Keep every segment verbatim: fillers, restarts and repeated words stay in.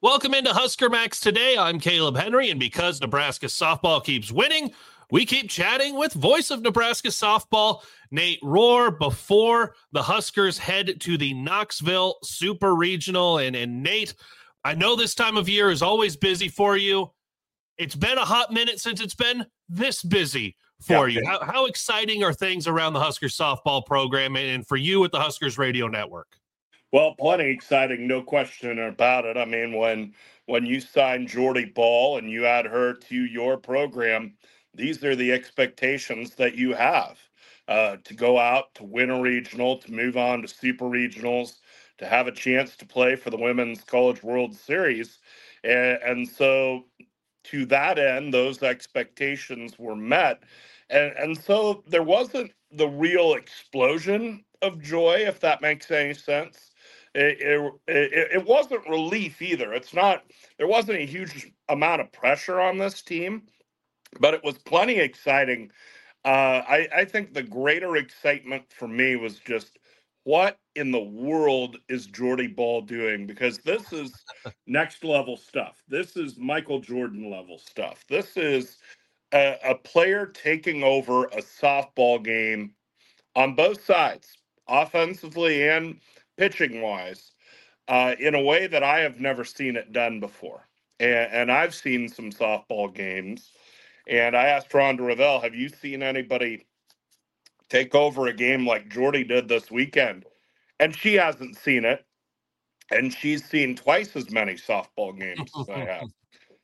Welcome into Husker Max today. I'm Caleb Henry, and because Nebraska softball keeps winning, we keep chatting with voice of Nebraska softball, Nate Rohr, before the Huskers head to the Knoxville Super Regional. And, and Nate, I know this time of year is always busy for you. It's been a hot minute since it's been this busy for yeah, you. How, how exciting are things around the Huskers softball program and for you at the Huskers Radio Network? Well, plenty exciting, no question about it. I mean, when when you signed Jordy Bahl and you add her to your program, these are the expectations that you have uh, to go out, to win a regional, to move on to super regionals, to have a chance to play for the Women's College World Series. And, and so to that end, those expectations were met. And, and so there wasn't the real explosion of joy, if that makes any sense. It, it, it, it wasn't relief either. It's not, there wasn't a huge amount of pressure on this team, but it was plenty exciting. Uh, I, I think the greater excitement for me was just what in the world is Jordy Bahl doing? Because this is next level stuff. This is Michael Jordan level stuff. This is a, a player taking over a softball game on both sides, offensively and pitching wise, uh, in a way that I have never seen it done before. And, and I've seen some softball games, and I asked Rhonda Revelle, have you seen anybody take over a game like Jordy did this weekend? And she hasn't seen it, and she's seen twice as many softball games as I have.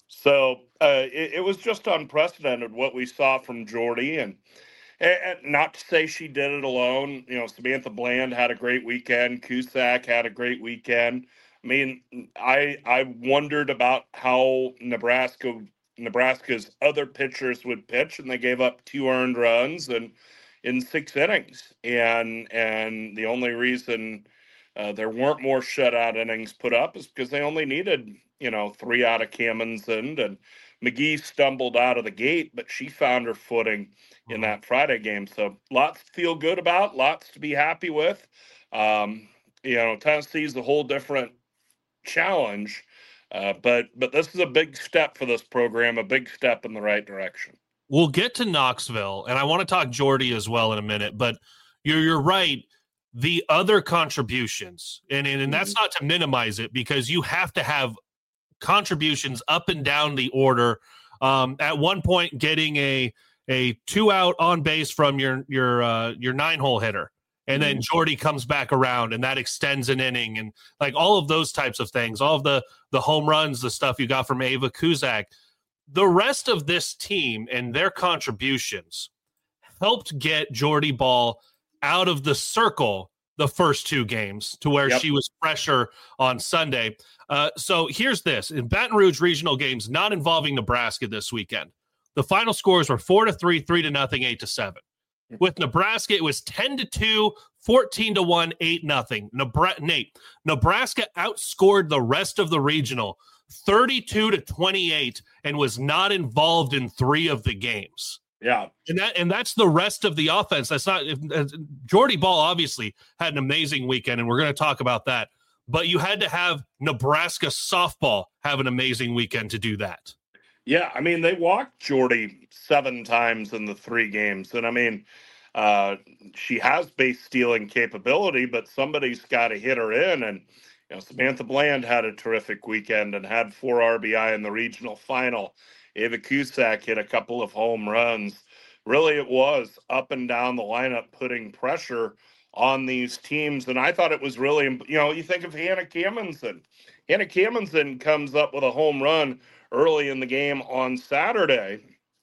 So uh, it, it was just unprecedented what we saw from Jordy, and And not to say she did it alone. You know, Samantha Bland had a great weekend. Cusack had a great weekend. I mean, I I wondered about how Nebraska Nebraska's other pitchers would pitch, and they gave up two earned runs and in six innings. And and the only reason uh, there weren't more shutout innings put up is because they only needed, you know, three out of Kamenson, and McGee stumbled out of the gate, but she found her footing in that Friday game. So lots to feel good about, lots to be happy with. Um, you know, Tennessee's a whole different challenge, uh, but but this is a big step for this program, a big step in the right direction. We'll get to Knoxville, and I want to talk Jordy as well in a minute, but you're you're right. The other contributions, and, and, and that's not to minimize it, because you have to have contributions up and down the order. Um, at one point, getting a a two out on base from your your uh, your nine hole hitter, and then Jordy comes back around, and that extends an inning, and like all of those types of things, all of the the home runs, the stuff you got from Ava Cusack. The rest of this team and their contributions helped get Jordy Bahl out of the circle the first two games to where yep. she was fresher on Sunday. Uh, so here's this. In Baton Rouge regional games not involving Nebraska this weekend, the final scores were four to three, three to nothing, eight to seven. With Nebraska, it was ten to two, fourteen to one, eight nothing. Nebra- Nate, Nebraska outscored the rest of the regional thirty-two to twenty-eight and was not involved in three of the games. Yeah. And that and that's the rest of the offense. That's not if, uh, Jordy Bahl obviously had an amazing weekend, and we're going to talk about that. But you had to have Nebraska softball have an amazing weekend to do that. Yeah, I mean, they walked Jordy seven times in the three games. And I mean, uh, she has base stealing capability, but somebody's got to hit her in. And, you know, Samantha Bland had a terrific weekend and had four R B I in the regional final. Ava Cusack hit a couple of home runs. Really, it was up and down the lineup putting pressure on these teams. And I thought it was really, you know, you think of Hannah Kamenson. Hannah Kamenson comes up with a home run early in the game on Saturday,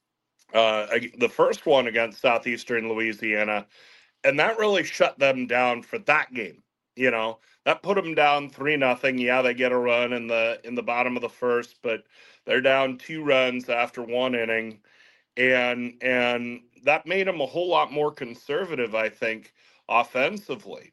uh, the first one against Southeastern Louisiana, and that really shut them down for that game. You know, that put them down three nothing. Yeah, they get a run in the in the bottom of the first, but they're down two runs after one inning, and and that made them a whole lot more conservative, I think, offensively,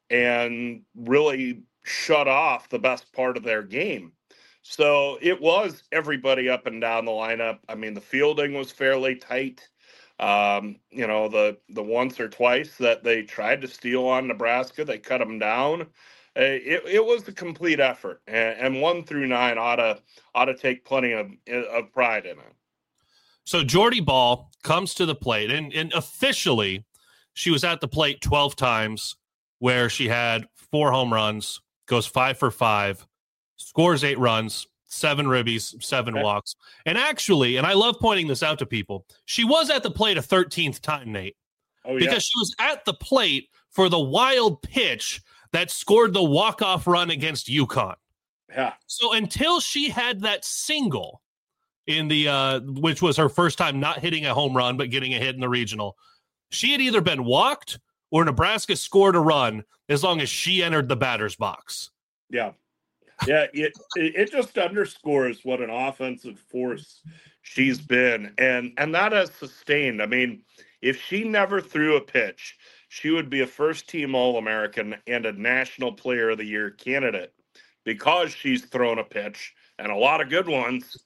and really shut off the best part of their game. So it was everybody up and down the lineup. I mean, the fielding was fairly tight. Um, you know, the the once or twice that they tried to steal on Nebraska, they cut them down. it, it was a complete effort, and, and one through nine ought to ought to take plenty of of pride in it. So Jordy Bahl comes to the plate, and, and officially she was at the plate twelve times, where she had four home runs, goes five for five, scores eight runs, seven ribbies, seven okay. walks. And actually, and I love pointing this out to people, she was at the plate a thirteenth time, Nate. Oh, because yeah. she was at the plate for the wild pitch that scored the walk-off run against UConn. Yeah. So until she had that single in the, uh, which was her first time not hitting a home run, but getting a hit in the regional, she had either been walked or Nebraska scored a run as long as she entered the batter's box. Yeah. Yeah. It, it just underscores what an offensive force she's been. And, and that has sustained. I mean, if she never threw a pitch, she would be a first-team All-American and a National Player of the Year candidate. Because she's thrown a pitch and a lot of good ones,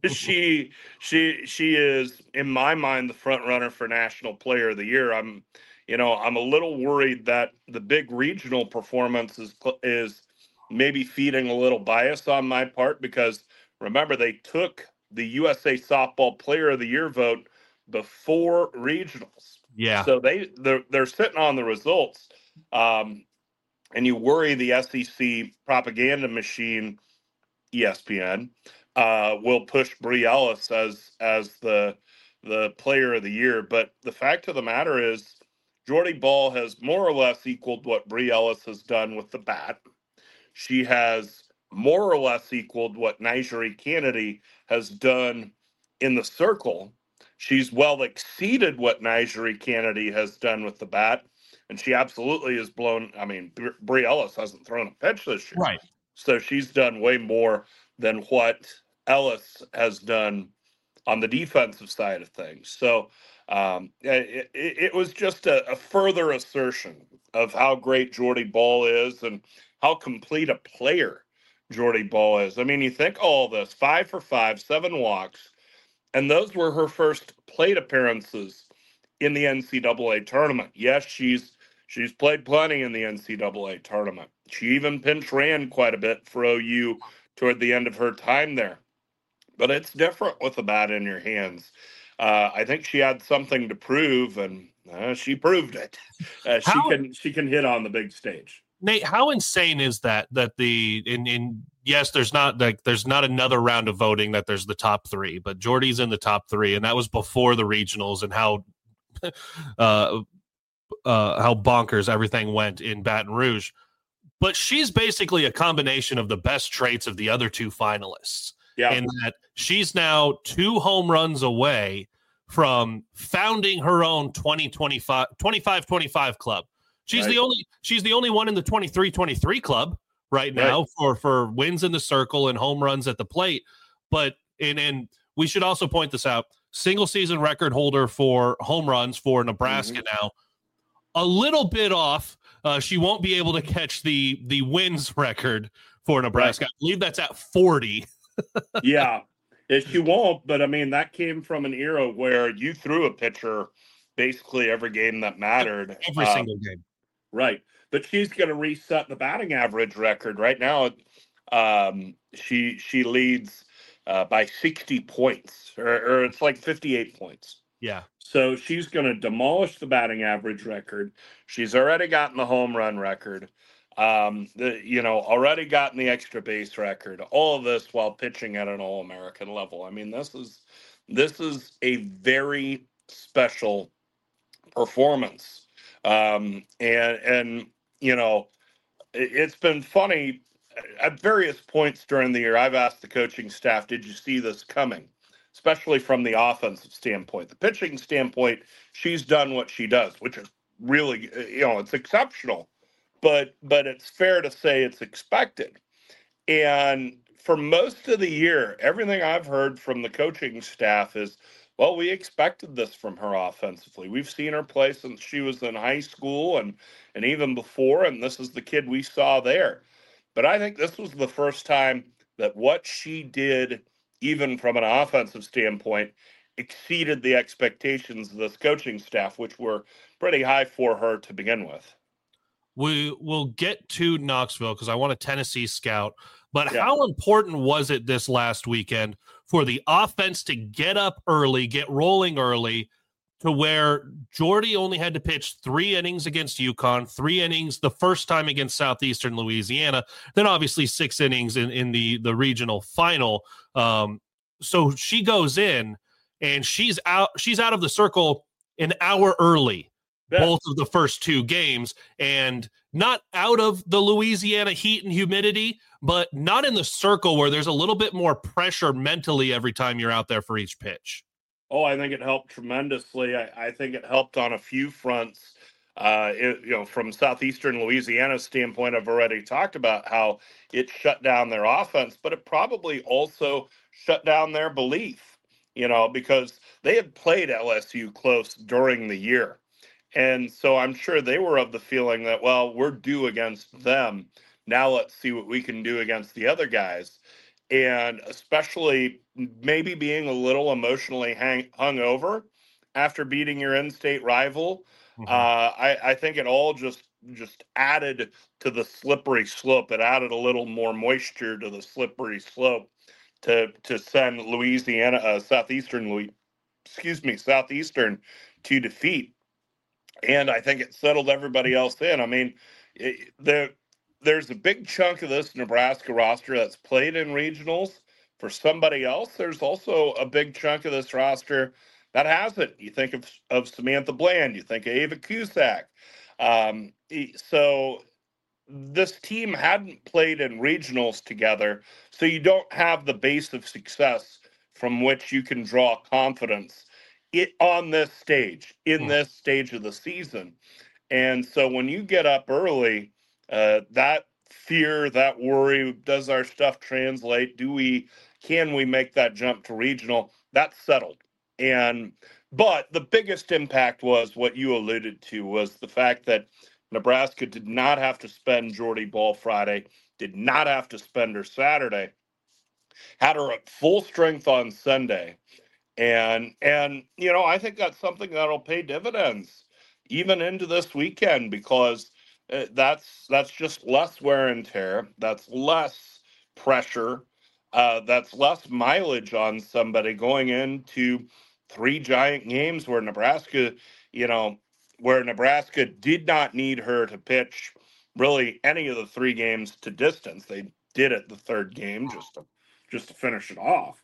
she she she is, in my mind, the front runner for National Player of the Year. I'm, you know, I'm a little worried that the big regional performance is is maybe feeding a little bias on my part, because remember, they took the U S A Softball Player of the Year vote before regionals. Yeah. So they they're, they're sitting on the results. Um, and you worry the S E C propaganda machine, E S P N, uh, will push Bri Ellis as as the the player of the year. But the fact of the matter is, Jordy Bahl has more or less equaled what Bri Ellis has done with the bat. She has more or less equaled what Nigeri Kennedy has done in the circle. She's well exceeded what Nigeri Kennedy has done with the bat. And she absolutely has blown. I mean, Bri Ellis hasn't thrown a pitch this year. Right. So she's done way more than what Ellis has done on the defensive side of things. So um, it, it, it was just a, a further assertion of how great Jordy Bahl is and how complete a player Jordy Bahl is. I mean, you think all this, five for five, seven walks, and those were her first plate appearances in the N C double A tournament. Yes, she's she's played plenty in the N C double A tournament. She even pinch ran quite a bit for O U toward the end of her time there. But it's different with the bat in your hands. Uh, I think she had something to prove, and uh, she proved it. Uh, she how, can she can hit on the big stage. Nate, how insane is that? That the in in yes, there's not like there's not another round of voting that there's the top three, but Jordy's in the top three, and that was before the regionals and how uh, uh, how bonkers everything went in Baton Rouge. But she's basically a combination of the best traits of the other two finalists. Yeah. In that she's now two home runs away from founding her own twenty twenty-five, twenty-five twenty-five club. She's right. the only she's the only one in the twenty-three twenty-three club right now right. for for wins in the circle and home runs at the plate. But and and we should also point this out. Single season record holder for home runs for Nebraska mm-hmm. now. A little bit off. Uh, she won't be able to catch the the wins record for Nebraska. Right. I believe that's at forty. Yeah, if she won't, but I mean, that came from an era where you threw a pitcher basically every game that mattered. Every uh, single game. Right. But she's going to reset the batting average record right now. Um, she she leads uh, by sixty points, or, or it's like fifty-eight points. Yeah. So she's going to demolish the batting average record. She's already gotten the home run record. Um, the, you know, already gotten the extra base record, all of this while pitching at an All-American level. I mean, this is, this is a very special performance. Um, and, and, you know, it, it's been funny at various points during the year. I've asked the coaching staff, did you see this coming? Especially from the offensive standpoint. The pitching standpoint, she's done what she does, which is really, you know, it's exceptional. But but it's fair to say it's expected. And for most of the year, everything I've heard from the coaching staff is, well, we expected this from her offensively. We've seen her play since she was in high school and, and even before, and this is the kid we saw there. But I think this was the first time that what she did, even from an offensive standpoint, exceeded the expectations of this coaching staff, which were pretty high for her to begin with. we will get to Knoxville because I want a Tennessee scout. But Yeah. how important was it this last weekend for the offense to get up early, get rolling early, to where Jordy only had to pitch three innings against UConn, three innings the first time against Southeastern Louisiana, then obviously six innings in, in the, the regional final. Um, so she goes in and she's out, she's out of the circle an hour early, Yeah. both of the first two games, and not out of the Louisiana heat and humidity, but not in the circle where there's a little bit more pressure mentally every time you're out there for each pitch. Oh, I think it helped tremendously. I, I think it helped on a few fronts. Uh, it, you know, from Southeastern Louisiana's standpoint, I've already talked about how it shut down their offense, but it probably also shut down their belief, you know, because they had played L S U close during the year. And so I'm sure they were of the feeling that, well, we're due against them. Now let's see what we can do against the other guys. And especially maybe being a little emotionally hang, hung over after beating your in-state rival, Mm-hmm. uh, I, I think it all just just added to the slippery slope. It added a little more moisture to the slippery slope to to send Louisiana, uh, Southeastern, Louis, excuse me, Southeastern to defeat. And I think it settled everybody else in. I mean, it, the there's a big chunk of this Nebraska roster that's played in regionals. For somebody else, there's also a big chunk of this roster that hasn't. You think of, of Samantha Bland, you think of Ava Cusack. Um, so this team hadn't played in regionals together, so you don't have the base of success from which you can draw confidence it on this stage, in Mm. this stage of the season. And so when you get up early, uh, that fear, that worry, does our stuff translate? Do we, can we make that jump to regional? That's settled. And, but the biggest impact was what you alluded to, was the fact that Nebraska did not have to spend Jordy Ball Friday, did not have to spend her Saturday, had her at full strength on Sunday. And and you know, I think that's something that'll pay dividends even into this weekend, because uh, that's that's just less wear and tear, that's less pressure, uh, that's less mileage on somebody going into three giant games where Nebraska, you know, where Nebraska did not need her to pitch really any of the three games to distance. They did it the third game just to just to finish it off.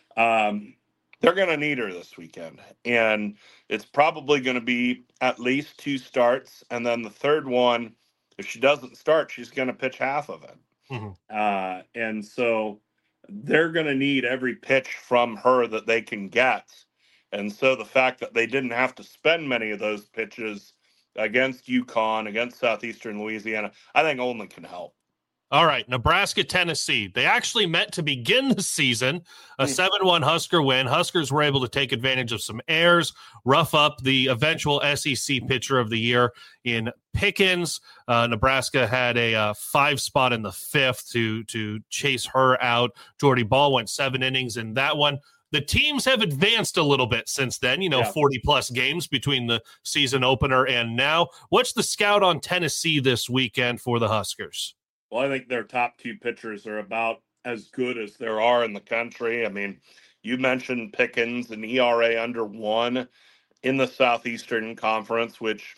Um, they're going to need her this weekend, and it's probably going to be at least two starts, and then the third one, if she doesn't start, she's going to pitch half of it. Mm-hmm. Uh, and so they're going to need every pitch from her that they can get. And so the fact that they didn't have to spend many of those pitches against UConn, against Southeastern Louisiana, I think only can help. All right, Nebraska, Tennessee. They actually met to begin the season, a seven one Husker win. Huskers were able to take advantage of some errors, rough up the eventual S E C pitcher of the year in Pickens. Uh, Nebraska had a uh, five spot in the fifth to, to chase her out. Jordy Ball went seven innings in that one. The teams have advanced a little bit since then, you know, Yeah. forty plus games between the season opener and now. What's the scout on Tennessee this weekend for the Huskers? Well, I think their top two pitchers are about as good as there are in the country. I mean, you mentioned Pickens, an E R A under one in the Southeastern Conference, which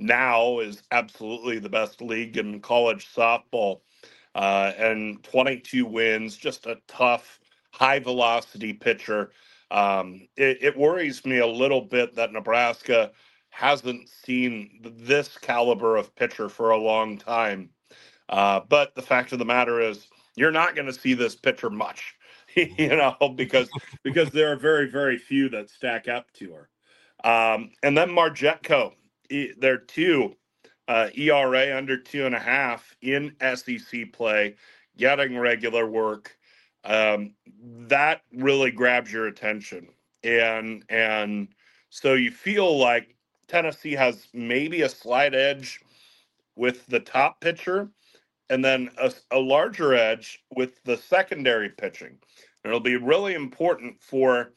now is absolutely the best league in college softball. Uh, and twenty-two wins, just a tough, high velocity pitcher. Um, it, it worries me a little bit that Nebraska hasn't seen this caliber of pitcher for a long time. Uh, but the fact of the matter is, you're not going to see this pitcher much, you know, because because there are very, very few that stack up to her. Um, and then Marjetko, e- they're two uh, E R A under two and a half in S E C play, getting regular work. Um, that really grabs your attention, and and so you feel like Tennessee has maybe a slight edge with the top pitcher, and then a, a larger edge with the secondary pitching. And it'll be really important for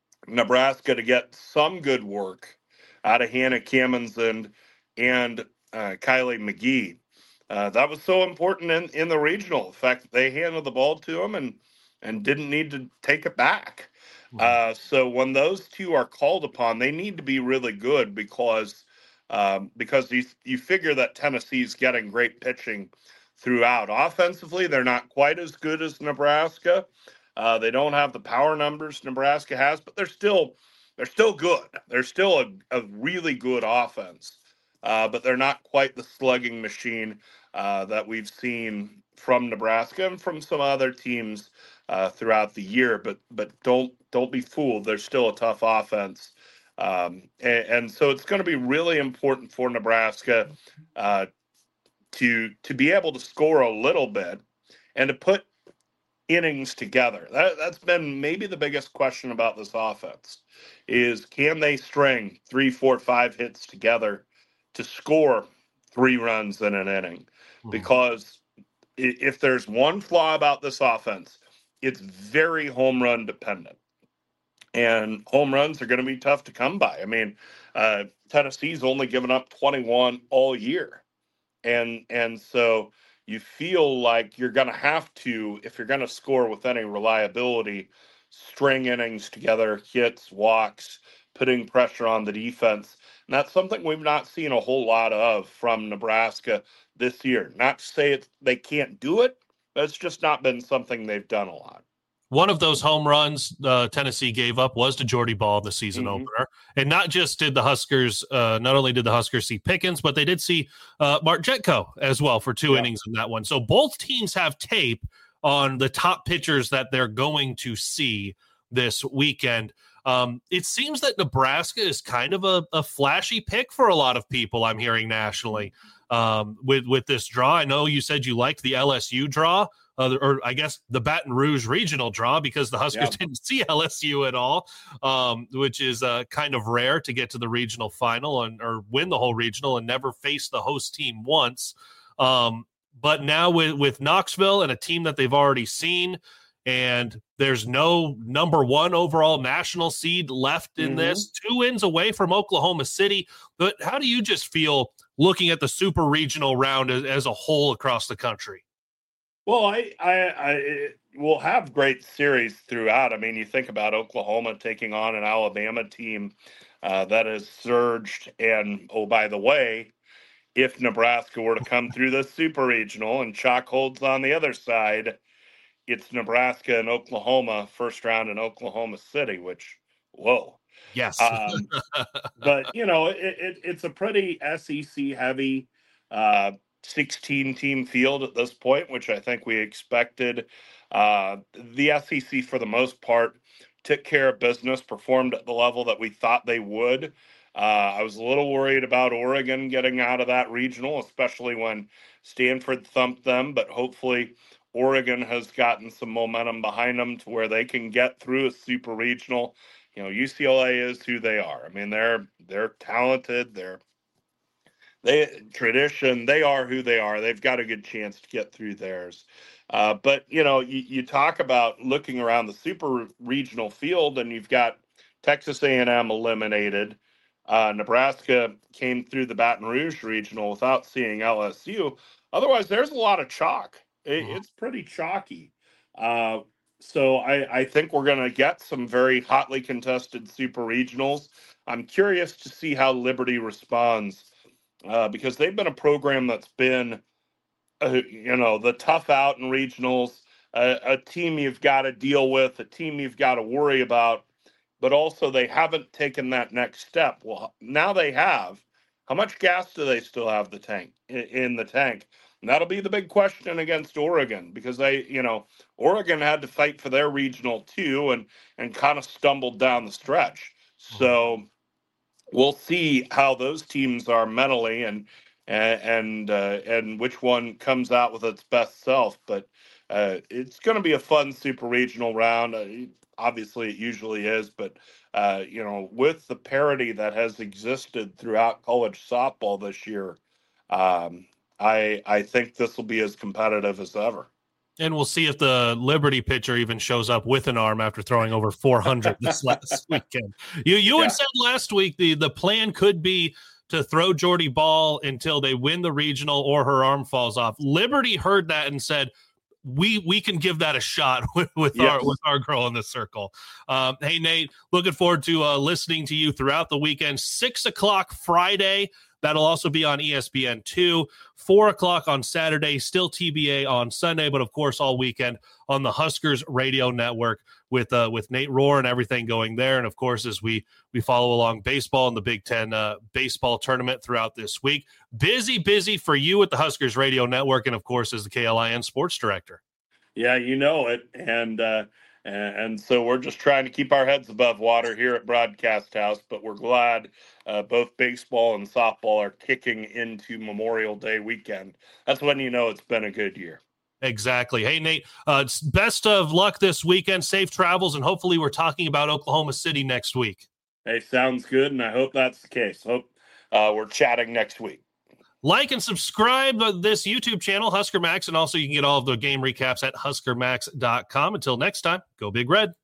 Nebraska to get some good work out of Hannah Cammons and and uh, Kylie McGee. Uh, that was so important in, in the regional. The fact that they handed the ball to him and and didn't need to take it back. Uh, so when those two are called upon, they need to be really good because um, because you you figure that Tennessee's getting great pitching throughout. Offensively, they're not quite as good as Nebraska. Uh, they don't have the power numbers Nebraska has, but they're still they're still good. They're still a, a really good offense, uh, but they're not quite the slugging machine uh, that we've seen from Nebraska and from some other teams uh, throughout the year. But but don't don't be fooled. They're still a tough offense, um, and, and so it's going to be really important for Nebraska uh, to to be able to score a little bit and to put innings together. That, that's been maybe the biggest question about this offense is can they string three, four, five hits together to score three runs in an inning? Mm-hmm. Because if there's one flaw about this offense, it's very home run dependent. And home runs are going to be tough to come by. I mean, uh, Tennessee's only given up twenty-one all year. And and so you feel like you're going to have to, if you're going to score with any reliability, string innings together, hits, walks, putting pressure on the defense. And that's something we've not seen a whole lot of from Nebraska this year. Not to say it's, they can't do it, but it's just not been something they've done a lot. One of those home runs uh, Tennessee gave up was to Jordy Ball in the season mm-hmm. opener. And not just did the Huskers, uh, not only did the Huskers see Pickens, but they did see uh, Mark Jetko as well for two yeah. innings in that one. So both teams have tape on the top pitchers that they're going to see this weekend. Um, it seems that Nebraska is kind of a, a flashy pick for a lot of people I'm hearing nationally um, with, with this draw. I know you said you liked the L S U draw. Uh, or I guess the Baton Rouge regional draw because the Huskers yeah. didn't see L S U at all, um, which is uh, kind of rare to get to the regional final and or win the whole regional and never face the host team once. Um, but now with, with Knoxville and a team that they've already seen, and there's no number one overall national seed left in mm-hmm. this, two wins away from Oklahoma City. But how do you just feel looking at the super regional round as, as a whole across the country? Well, I, I, I will have great series throughout. I mean, you think about Oklahoma taking on an Alabama team uh, that has surged. And, oh, by the way, if Nebraska were to come through the super regional and chalk holds on the other side, it's Nebraska and Oklahoma, first round in Oklahoma City, which, whoa. Yes. um, but, you know, it, it, it's a pretty S E C heavy uh sixteen-team field at this point, which I think we expected. Uh, the S E C, for the most part, took care of business, performed at the level that we thought they would. Uh, I was a little worried about Oregon getting out of that regional, especially when Stanford thumped them, but hopefully Oregon has gotten some momentum behind them to where they can get through a super regional. You know, U C L A is who they are. I mean, they're they're talented. They're They tradition, they are who they are. They've got a good chance to get through theirs. Uh, but, you know, you, you talk about looking around the super regional field, and you've got Texas A and M eliminated. Uh, Nebraska came through the Baton Rouge regional without seeing L S U. Otherwise, there's a lot of chalk. It, it's pretty chalky. Uh, so I, I think we're going to get some very hotly contested super regionals. I'm curious to see how Liberty responds. Uh, because they've been a program that's been, uh, you know, the tough out in regionals, uh, a team you've got to deal with, a team you've got to worry about, but also they haven't taken that next step. Well, now they have. How much gas do they still have the tank in, in the tank? And that'll be the big question against Oregon because they, you know, Oregon had to fight for their regional too and and kind of stumbled down the stretch. So we'll see how those teams are mentally and and and, uh, and which one comes out with its best self. But uh, it's going to be a fun super regional round. Uh, obviously, it usually is. But uh, you know, with the parity that has existed throughout college softball this year, um, I I think this will be as competitive as ever. And we'll see if the Liberty pitcher even shows up with an arm after throwing over four hundred this last weekend. You you yeah. had said last week the, the plan could be to throw Jordy Ball until they win the regional or her arm falls off. Liberty heard that and said, we we can give that a shot with, with yes. our with our girl in the circle. Um, hey, Nate, looking forward to uh, listening to you throughout the weekend. Six o'clock Friday. That'll also be on E S P N two. Four o'clock on Saturday, still T B A on Sunday, but of course all weekend on the Huskers Radio Network with uh, with Nate Rohr and everything going there. And of course, as we we follow along baseball and the Big Ten uh, baseball tournament throughout this week. Busy, busy for you at the Huskers Radio Network, and of course as the K L I N Sports Director. Yeah, you know it, and uh, and so we're just trying to keep our heads above water here at Broadcast House. But we're glad uh, both baseball and softball are kicking into Memorial Day weekend. That's when you know it's been a good year. Exactly. Hey, Nate, uh, best of luck this weekend. Safe travels, and hopefully we're talking about Oklahoma City next week. Hey, sounds good, and I hope that's the case. Hope uh, we're chatting next week. Like and subscribe to this YouTube channel, Husker Max, and also you can get all of the game recaps at husker max dot com. Until next time, go Big Red.